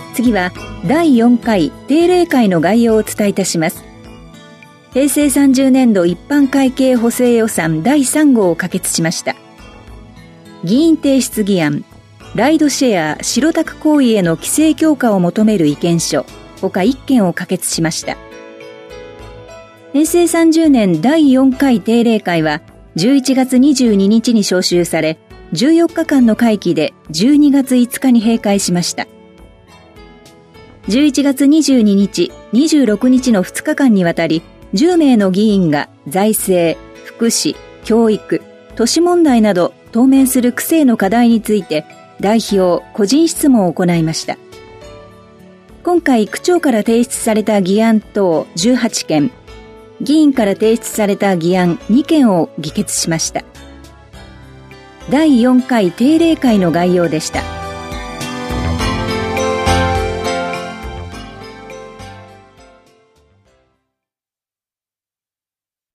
次は第4回定例会の概要をお伝えいたします。平成30年度一般会計補正予算第3号を可決しました。議員提出議案、ライドシェア白タク行為への規制強化を求める意見書、他1件を可決しました。平成30年第4回定例会は11月22日に召集され、14日間の会期で12月5日に閉会しました。11月22日、26日の2日間にわたり、10名の議員が財政、福祉、教育、都市問題など当面する区政の課題について代表・個人質問を行いました。今回区長から提出された議案等18件、議員から提出された議案2件を議決しました。第4回定例会の概要でした。